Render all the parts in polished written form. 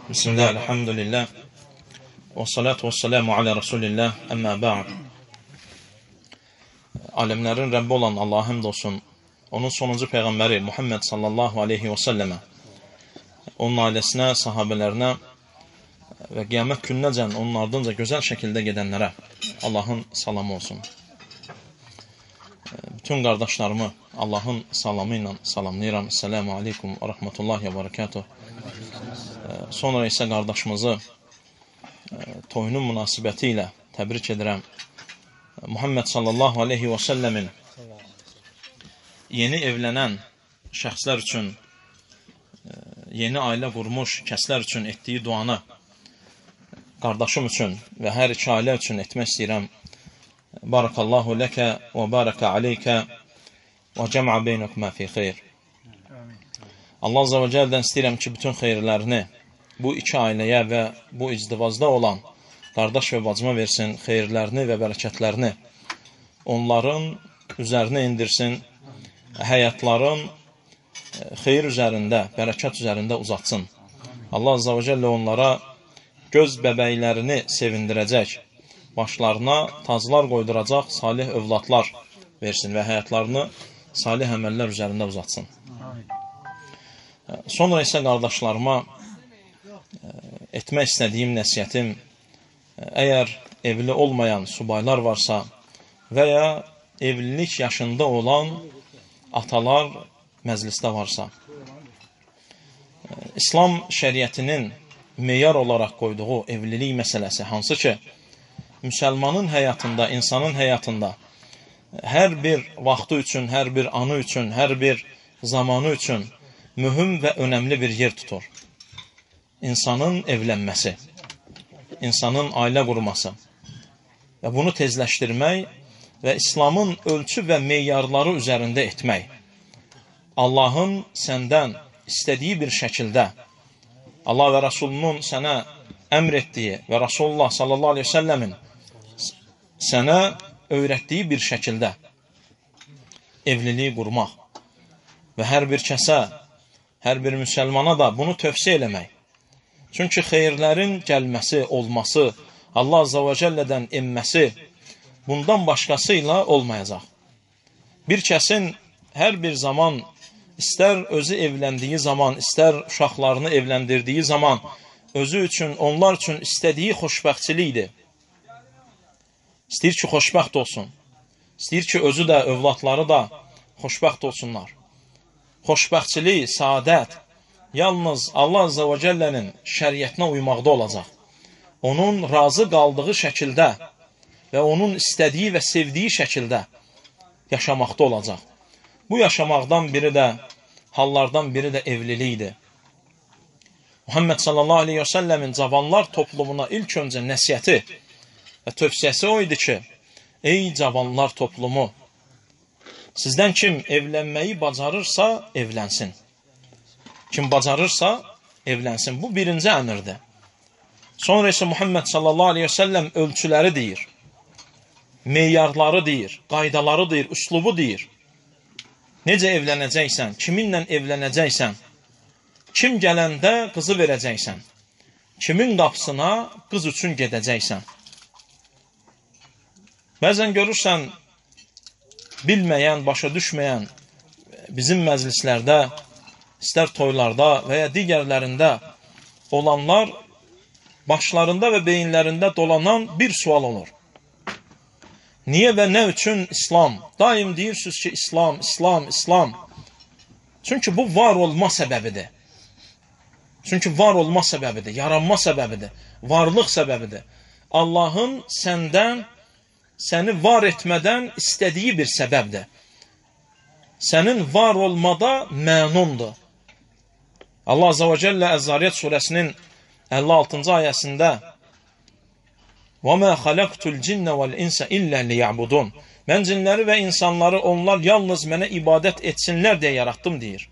Bismillah, elhamdülillah. Və salatu və selamu alə Rasulillah, əmmə ba'd. Aləmlərin Rəbbi olan Allah'a həmd olsun. Onun sonuncu Peyğəmbəri Muhammed sallallahu aleyhi və səlləmə, onun ailəsinə, sahabələrinə və qiyamət gününəcən onun ardınca gözəl şəkildə gedənlərə Allahın salamı olsun. Bütün qardaşlarımı Allahın salamı ilə salamlayıram. Esselamu aleykum və rəhmətullahi və barakatuh. Sonra isə qardaşımızı toyunun münasibəti ilə təbrik edirəm. Muhammed sallallahu aleyhi və səlləmin yeni evlənən şəxslər üçün, yeni ailə qurmuş kəslər üçün etdiyi duanı qardaşım üçün və hər iki ailə üçün etmək istəyirəm. Barakallahu ləkə və barakə aleykə və cəmə beynəkmə fi xeyr. Allah azə və cəldən istəyirəm ki, bütün xeyirlərini bu iki ailəyə və bu izdivazda olan qardaş və bacıma versin, xeyirlərini və bərəkətlərini onların üzərinə indirsin, həyatların xeyir üzərində, bərəkət üzərində uzatsın. Allah azə və cəllə onlara göz bəbəklərini sevindirəcək, başlarına taclar qoyduracaq salih övladlar versin və həyatlarını salih əməllər üzərində uzatsın. Sonra isə qardaşlarıma etmək istədiyim nəsiyyətim, əgər evli olmayan subaylar varsa və ya evlilik yaşında olan atalar məclisdə varsa, İslam şəriətinin meyar olaraq qoyduğu evlilik məsələsi, hansı ki, müsəlmanın həyatında, insanın həyatında hər bir vaxtı üçün, hər bir anı üçün, hər bir zamanı üçün mühüm və önəmli bir yer tutur. İnsanın evlənməsi, insanın ailə qurması və bunu tezləşdirmək və İslamın ölçü və meyarları üzərində etmək. Allahın səndən istədiyi bir şəkildə, Allah və Rasulunun sənə əmr etdiyi və Rasulullah sallallahu aleyhi ve səlləmin sənə öyrətdiyi bir şəkildə evliliyi qurmaq və hər bir kəsə, hər bir müsəlmana da bunu tövsiyə eləmək. Çünki xeyirlərin gəlməsi, olması, Allah azə və cəllədən enməsi bundan başqası ilə olmayacaq. Bir kəsin hər bir zaman, istər özü evləndiyi zaman, istər uşaqlarını evləndirdiyi zaman, özü üçün, onlar üçün istədiyi xoşbəxtçilikdir. İstəyir ki, xoşbəxt olsun. İstəyir ki, özü də, övladları da xoşbəxt olsunlar. Xoşbəxtçilik, saadət yalnız Allah azə və cəllənin şəriətinə uymaqda olacaq. Onun razı qaldığı şəkildə və onun istədiyi və sevdiyi şəkildə yaşamaqda olacaq. Bu yaşamaqdan biri də, hallardan biri də evlilikdir. Muhammed sallallahu aleyhi və səlləmin cavanlar toplumuna ilk öncə nəsiyyəti və tövsiyəsi o idi ki, ey cavanlar toplumu, sizdən kim evlənməyi bacarırsa evlənsin. Kim bacarırsa evlənsin. Bu birinci əmirdir. Sonra isə Muhammed sallallahu aleyhi və səlləm ölçüləri deyir, meyarları deyir, qaydaları deyir, üslubu deyir. Necə evlənəcəksən, kiminlə evlənəcəksən, kim gələndə qızı verəcəksən, kimin qapısına qız üçün gedəcəksən. Bəzən görürsən, bilməyən, başa düşməyən bizim məclislərdə, istər toylarda və ya digərlərində olanlar başlarında və beyinlərində dolanan bir sual olur. Niyə və nə üçün İslam? Daim deyirsiniz ki, İslam, İslam, İslam. Çünki bu var olma səbəbidir. Çünki var olma səbəbidir, yaranma səbəbidir, varlıq səbəbidir. Allahın səndən, səni var etmədən istədiyi bir səbəbdir. Sənin var olmada mənundur. Allah azə və cəllə Əz-Zariyat surəsinin 56-cı ayəsində وَمَا خَلَقْتُ الْجِنَّ وَالْاِنْسَ إِلَّا لِيَعْبُدُونَ Mən cinləri və insanları onlar yalnız mənə ibadət etsinlər deyə yaratdım deyir.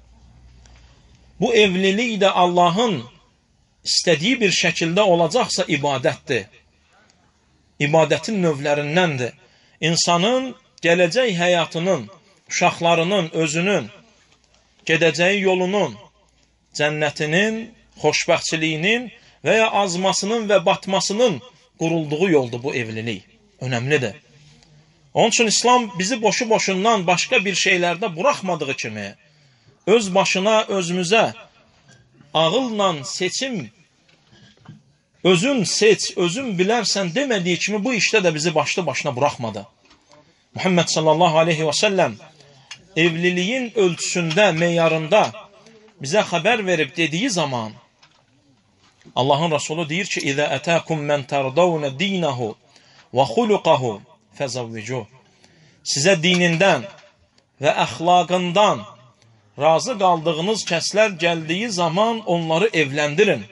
Bu evlilik də Allahın istədiyi bir şəkildə olacaqsa ibadətdir. İbadətin növlərindəndir. İnsanın gələcək həyatının, uşaqlarının, özünün, gedəcəyi yolunun, cənnətinin xoşbəxtçiliyinin və ya azmasının və batmasının qurulduğu yoldur bu evlilik. Önəmlidir. Onun üçün İslam bizi boşu-boşundan başqa bir şeylərdə buraxmadığı kimi, öz başına, özümüzə ağılla seçim, özün seç, özün bilərsən demədiyi kimi bu işdə də bizi başlı başına buraxmadı. Muhammed sallallahu aleyhi və səlləm evliliyin ölçüsündə, meyarında bizə xəbər verib dediyi zaman Allahın Rasulü deyir ki, İzə ətəkum mən tərdavunə dinəhu və xuluqahu fəzavvicuh. Sizə dinindən və əxlaqından razı qaldığınız kəslər gəldiyi zaman onları evləndirin.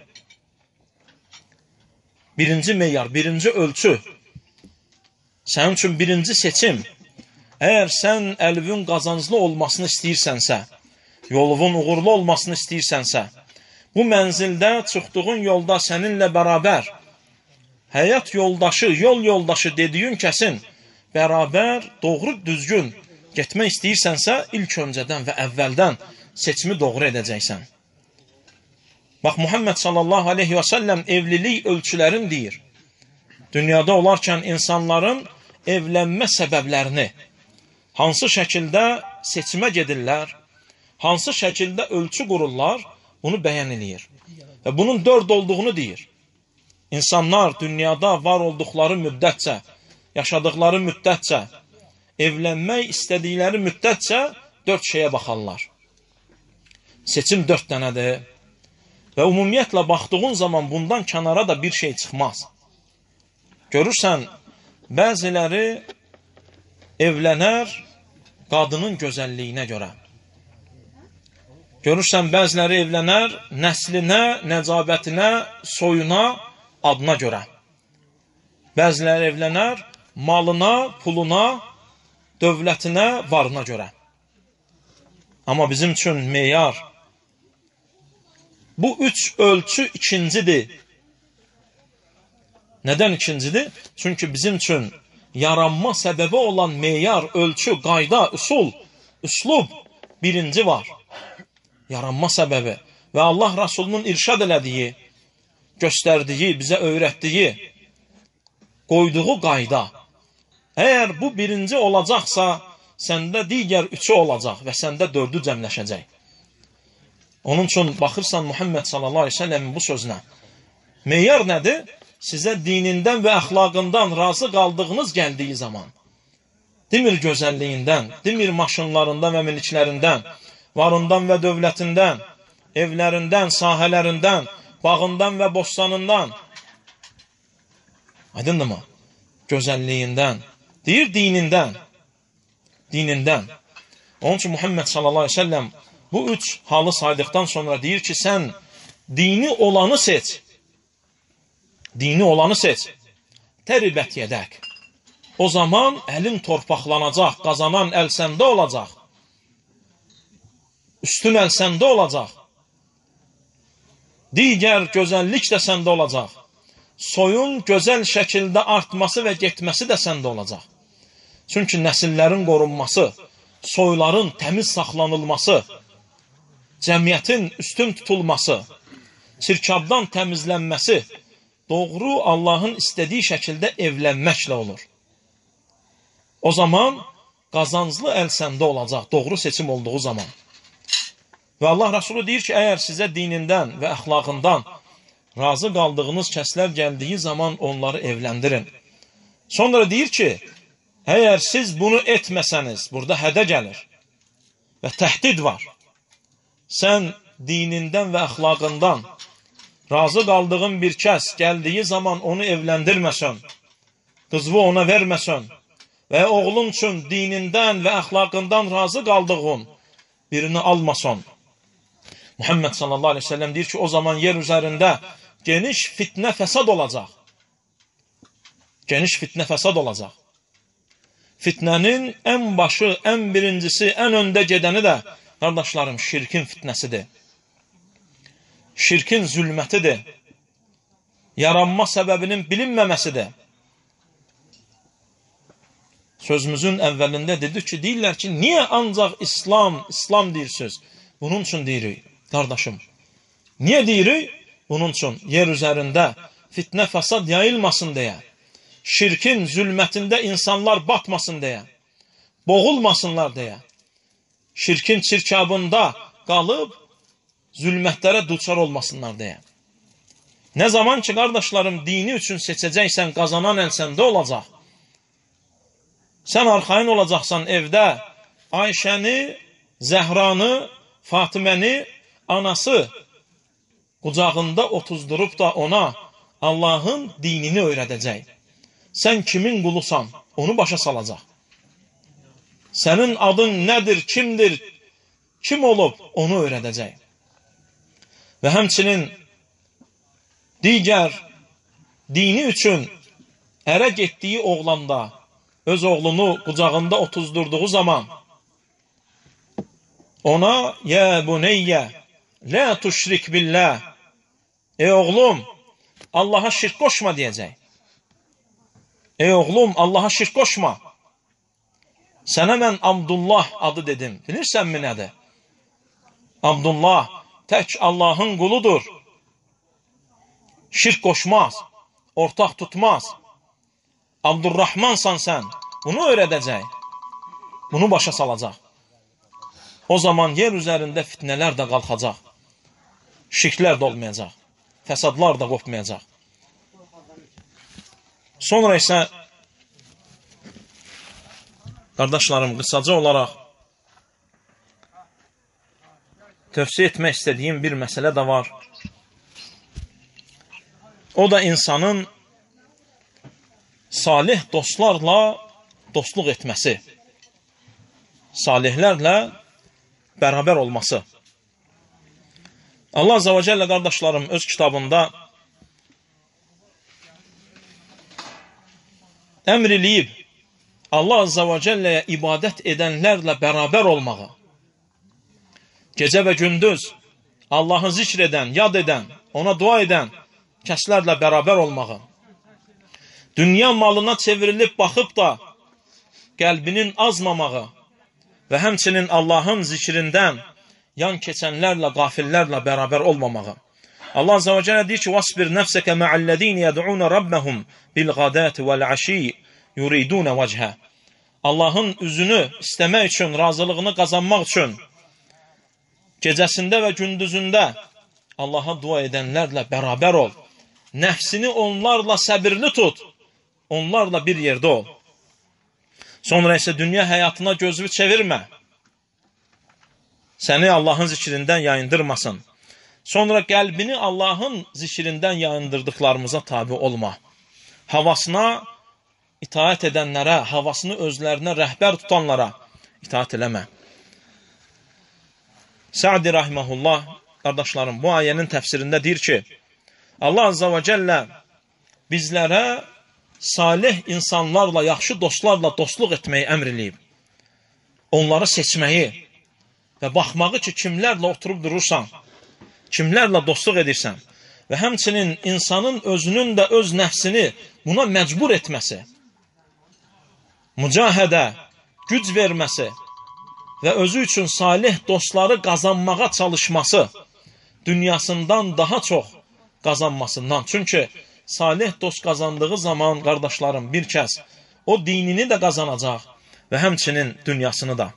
Birinci meyar, birinci ölçü. Sənin üçün birinci seçim. Əgər sən əlvün qazanclı olmasını istəyirsənsə, yoluvun uğurlu olmasını istəyirsənsə, bu mənzildə çıxdığın yolda səninlə bərabər, həyat yoldaşı, yol yoldaşı dediyin kəsin bərabər, doğru, düzgün getmək istəyirsənsə, ilk öncədən və əvvəldən seçimi doğru edəcəksən. Bax, Muhammed sallallahu aleyhi və səlləm evlilik ölçülərini deyir. Dünyada olarkən insanların evlənmə səbəblərini, hansı şəkildə seçimə gedirlər, hansı şəkildə ölçü qururlar, bunu bəyan edir. Və bunun 4 olduğunu deyir. İnsanlar dünyada var olduqları müddətcə, yaşadıqları müddətcə, evlənmək istədikləri müddətcə 4 şeyə baxarlar. Seçim 4 dənədir. Və ümumiyyətlə baxdığın zaman bundan kənara da bir şey çıxmaz. Görürsən, bəziləri evlənər qadının gözəlliyinə görə. Görürsən, bəziləri evlənər nəslinə, nəcabətinə, soyuna, adına görə. Bəziləri evlənər malına, puluna, dövlətinə, varına görə. Amma bizim üçün meyar bu 3 ölçü ikincidir. Nədən ikincidir? Çünki bizim üçün yaranma səbəbi olan meyar, ölçü, qayda, üslub birinci var. Yaranma səbəbi və Allah Rasulunun irşad elədiyi, göstərdiyi, bizə öyrətdiyi, qoyduğu qayda. Əgər bu birinci olacaqsa, səndə digər 3'ü olacaq və səndə 4'ü cəmləşəcək. Onun üçün baxırsan Muhammed sallallahu aleyhi ve sellemin bu sözünə. Meyar nədir? Sizə dinindən və əxlaqından razı qaldığınız gəldiyi zaman. Demir gözəlliyindən, demir maşınlarından və miniklərindən, varından və dövlətindən, evlərindən, sahələrindən, bağından və bostanından. Aydındır mı? Gözəlliyindən. Deyir dinindən. Dinindən. Onun üçün Muhammed sallallahu aleyhi ve sellem bu 3 halı saydıqdan sonra deyir ki, sən dini olanı seç. Dini olanı seç. Təribət yedək. O zaman əlin torpaqlanacaq, qazanan əl səndə olacaq. Üstün əl səndə olacaq. Digər gözəllik də səndə olacaq. Soyun gözəl şəkildə artması və getməsi də səndə olacaq. Çünki nəsillərin qorunması, soyların təmiz saxlanılması, cəmiyyətin üstün tutulması, çirkabdan təmizlənməsi, doğru Allahın istədiyi şəkildə evlənməklə olur. O zaman qazanclı əl səndə olacaq, doğru seçim olduğu zaman. Və Allah Rasulü deyir ki, əgər sizə dinindən və əxlaqından razı qaldığınız kəslər gəldiyi zaman onları evləndirin. Sonra deyir ki, əgər siz bunu etməsəniz, burada hədə gəlir və təhdid var. Sən dinindən və əxlaqından razı qaldığın bir kəs gəldiyi zaman onu evləndirməsən, qızını ona verməsən və oğlun üçün dinindən və əxlaqından razı qaldığın birini almasan. Muhammed sallallahu aleyhi ve sellem deyir ki, o zaman yer üzərində geniş fitnə fəsad olacaq. Geniş fitnə fəsad olacaq. Fitnənin ən başı, ən birincisi, ən öndə gedəni də, qardaşlarım, şirkin fitnəsidir. Şirkin zülmətidir. Yaranma səbəbinin bilinməməsidir. Sözümüzün əvvəlində dedik ki, deyirlər ki, niyə ancaq İslam deyirsiniz? Bunun üçün deyirik, qardaşım, Niyə deyirik? Bunun üçün yer üzərində fitnə fəsad yayılmasın deyə, şirkin zülmətində insanlar batmasın deyə, boğulmasınlar deyə, şirkin çirkabında qalıb zülmətlərə duçar olmasınlar deyə. Nə zaman ki, qardaşlarım, dini üçün seçəcəksən, qazanan əl səndə olacaq. Sən arxayın olacaqsan evdə Ayşəni, Zəhranı, Fatiməni, anası qucağında otuzdurub da ona Allahın dinini öyrədəcək. Sən kimin qulusan, onu başa salacaq. Sənin adın nədir, kimdir, kim olub, onu öyrədəcək. Və həmçinin digər dini üçün ərə getdiyi oğlanda, öz oğlunu qucağında otuzdurduğu zaman ona "Yə buneyyə, la tuşrik billah", ey oğlum, Allaha şirk qoşma deyəcək. Ey oğlum, Allaha şirk qoşma. Sənə mən Abdullah adı dedim. Bilirsənmi nədir? Abdullah tək Allahın quludur. Şirk qoşmaz, ortaq tutmaz. Abdurrahmansan sən. Bunu öyrədəcək. Bunu başa salacaq. O zaman yer üzərində fitnələr də qalxacaq. Şirklər də olmayacaq. Fəsadlar da qopmayacaq. Sonra isə qardaşlarım, qısaca olaraq tövsiyə etmək istədiyim bir məsələ də var. O da insanın salih dostlarla dostluq etməsi. Salihlərlə bərabər olması. Allah Azza və Cəllə, qardaşlarım, öz kitabında əmr eləyib Allah Azza və Cəlləyə ibadət edənlərlə bərabər olmağı, gecə və gündüz Allahı zikr edən, yad edən, ona dua edən kəslərlə bərabər olmağı, dünya malına çevrilib baxıb da qəlbinin azmamağı və həmçinin Allahın zikrindən yan keçənlərlə, qafillərlə bərabər olmamağı. Allah Azza və Cəllə deyir ki, "Vasbir nefseke ma'allezine yed'un rabbahum bil-ghadati vel-ashi yuridun vecha." Allahın üzünü istəmək üçün, razılığını qazanmaq üçün gecəsində və gündüzündə Allaha dua edənlərlə bərabər ol. Nəfsini onlarla səbirli tut. Onlarla bir yerdə ol. Sonra isə dünya həyatına gözünü çevirmə. Səni Allahın zikrindən yayındırmasın. Sonra qəlbini Allahın zikrindən yayındırdıqlarımıza tabi olma. Havasına itaat edənlərə, havasını özlərinə rəhbər tutanlara itaat eləmə. Sa'di rahimehullah, qardaşlarım, bu ayənin təfsirində deyir ki, Allah Azza və Cəllə bizlərə salih insanlarla, yaxşı dostlarla dostluq etməyi əmr eləyib. Onları seçməyi və baxmağı ki, kimlərlə oturub durursan, kimlərlə dostluq edirsən və həmçinin insanın özünün də öz nəfsini buna məcbur etməsi, mücahidə, güc verməsi və özü üçün salih dostları qazanmağa çalışması dünyasından daha çox qazanmasından. Çünki salih dost qazandığı zaman, qardaşlarım, bir kəs o dinini də qazanacaq və həmçinin dünyasını da.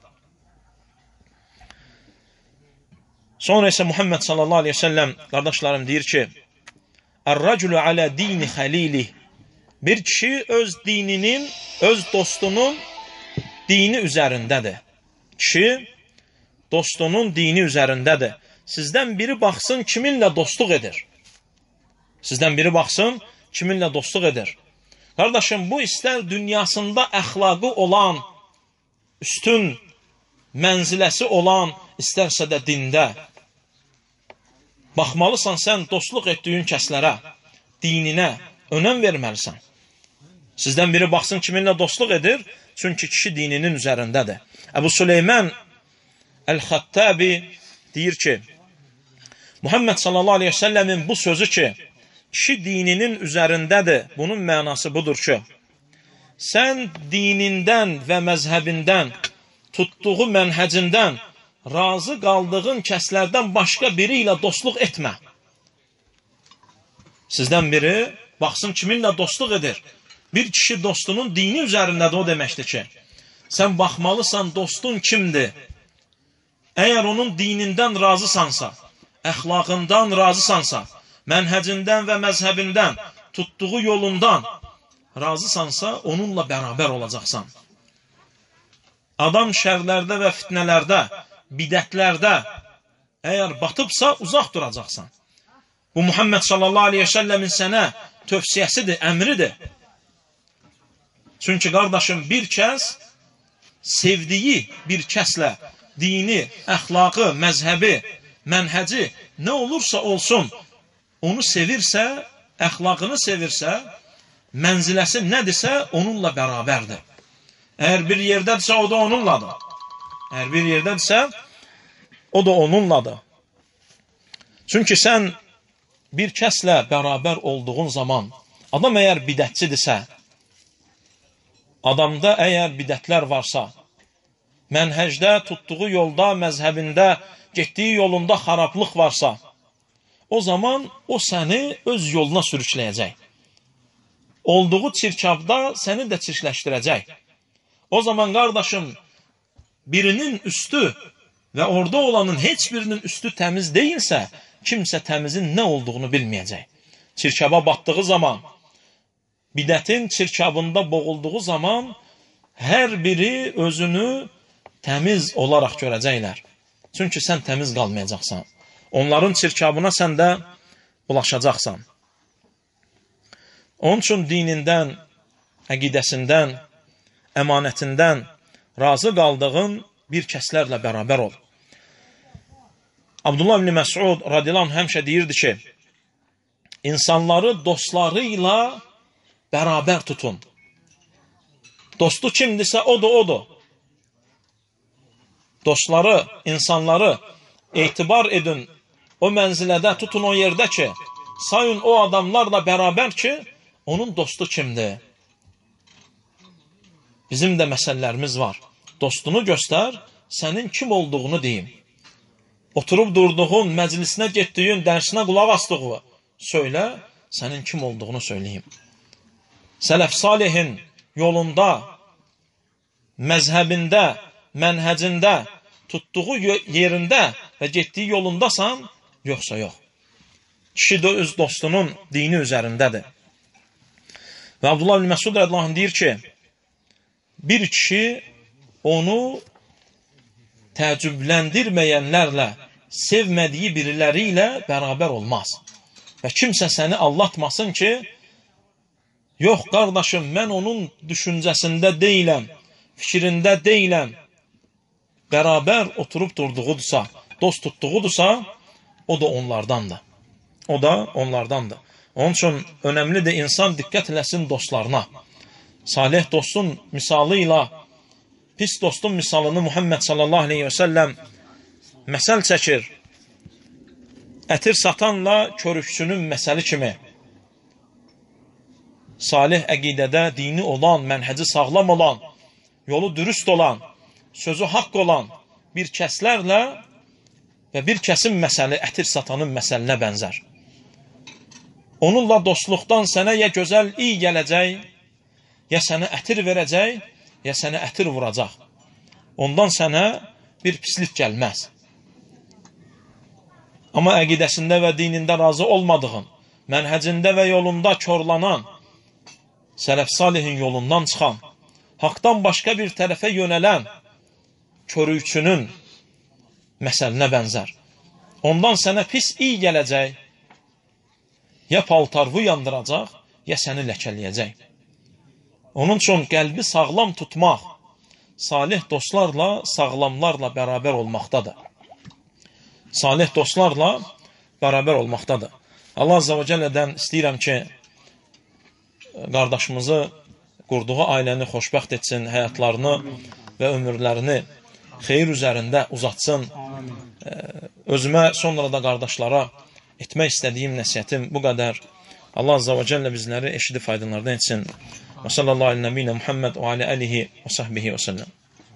Sonra isə Muhammed sallallahu aleyhi ve sellem, qardaşlarım, deyir ki, "Ər-raculu alə dini xəlilih." Bir kişi öz dininin, öz dostunun dini üzərindədir. Kişi dostunun dini üzərindədir. Sizdən biri baxsın kiminlə dostluq edir. Sizdən biri baxsın kiminlə dostluq edir. Qardaşım, bu istər dünyasında əxlaqı olan, üstün mənziləsi olan, istərsə də dində. Baxmalısan sən dostluq etdiyin kəslərə, dininə önəm verməlisən. Sizdən biri baxsın kiminlə dostluq edir, çünki kişi dininin üzərindədir. Əbu Süleyman Əl-Xəttabi deyir ki, Muhammed sallallahu aleyhi ve sellemin bu sözü ki, kişi dininin üzərindədir, bunun mənası budur ki, sən dinindən və məzhəbindən, tutduğu mənhəcindən razı qaldığın kəslərdən başqa biri ilə dostluq etmə. Sizdən biri baxsın kiminlə dostluq edir. Bir kişi dostunun dini üzərindədir, o deməkdir ki, sən baxmalısan dostun kimdir? Əgər onun dinindən razısansa, əxlaqından razısansa, mənhəcindən və məzhəbindən, tutduğu yolundan razısansa, onunla bərabər olacaqsan. Adam şərlərdə və fitnələrdə, bidətlərdə əgər batıbsa, uzaq duracaqsan. Bu, Muhammed sallallahu aleyhi ve sellemin sənə tövsiyəsidir, əmridir. Çünki qardaşım, bir kəs sevdiyi bir kəslə dini, əxlaqı, məzhəbi, mənhəci nə olursa olsun, onu sevirsə, əxlaqını sevirsə, mənziləsi nədirsə, onunla bərabərdir. Əgər bir yerdədirsə, o da onunladır. Əgər bir yerdədirsə, o da onunladır. Çünki sən bir kəslə bərabər olduğun zaman, adam əgər bidətçidirsə, adamda əgər bidətlər varsa, mənhəcdə, tutduğu yolda, məzhəbində, getdiyi yolunda xarablıq varsa, o zaman o səni öz yoluna sürükləyəcək. Olduğu çirkabda səni də çirkləşdirəcək. O zaman qardaşım, birinin üstü və orada olanın heç birinin üstü təmiz deyilsə, kimsə təmizin nə olduğunu bilməyəcək. Çirkaba batdığı zaman, bidətin çirkabında boğulduğu zaman, hər biri özünü təmiz olaraq görəcəklər. Çünki sən təmiz qalmayacaqsan. Onların çirkabına sən də ulaşacaqsan. Onun üçün dinindən, əqidəsindən, əmanətindən razı qaldığın bir kəslərlə bərabər ol. Abdullah ibn Məsud radiyallahu anh həmişə deyirdi ki, insanları dostlarıyla bərabər tutun. Dostu kimdirsə, o da odur. Dostları, insanları etibar edin, o mənzilədə tutun, o yerdə ki, sayın o adamlarla bərabər ki, onun dostu kimdir? Bizim də məsələlərimiz var. Dostunu göstər, sənin kim olduğunu deyim. Oturub durduğun, məclisinə getdiyin, dərsinə qulaq asdığı söylə, sənin kim olduğunu söyləyim. Sələf salihin yolunda, məzhəbində, mənhəcində, tutduğu yerində və getdiyi yolundasan, yoxsa yox. Kişi də öz dostunun dini üzərindədir. Və Abdullah ibn Məsud radiyallahu anh deyir ki, bir kişi onu təəccübləndirməyənlərlə, sevmədiyi biriləri ilə bərabər olmaz. Və kimsə səni allatmasın ki, yox qardaşım, mən onun düşüncəsində deyiləm, fikrində deyiləm, bərabər oturub durduğudursa, dost tutduğudursa, o da onlardandır. O da onlardandır. Onun üçün önəmlidir insan diqqət eləsin dostlarına. Salih dostun misalı ilə pis dostun misalını Muhammed sallallahu aleyhi ve sellem məsəl çəkir. Ətir satanla körükçünün məsəli kimi. Salih əqidədə dini olan, mənhəci sağlam olan, yolu dürüst olan, sözü haqq olan bir kəslərlə və bir kəsin məsəli ətir satanın məsəlinə bənzər. Onunla dostluqdan sənə ya gözəl iyi gələcək, ya sənə ətir verəcək, ya sənə ətir vuracaq. Ondan sənə bir pislik gəlməz. Amma əqidəsində və dinində razı olmadığın, mənhəcində və yolunda körlanan, sələf salihin yolundan çıxan, haqdan başqa bir tərəfə yönələn körükçünün məsəlinə bənzər. Ondan sənə pis iyi gələcək, ya paltarvu yandıracaq, ya səni ləkələyəcək. Onun üçün qəlbi sağlam tutmaq, salih dostlarla, sağlamlarla bərabər olmaqdadır. Salih dostlarla bərabər olmaqdadır. Allah Azza və Cəllədən istəyirəm ki, qardaşımızı qurduğu ailəni xoşbəxt etsin, həyatlarını və ömürlərini xeyir üzərində uzatsın. Özümə, sonra da qardaşlara etmək istədiyim nəsiyyətim bu qədər. Allah Azza və Cəllə bizləri eşidib faydalardan etsin. Və sallallahu aleyhi və Muhammed və alə əlihi və səhbihi və səlləm.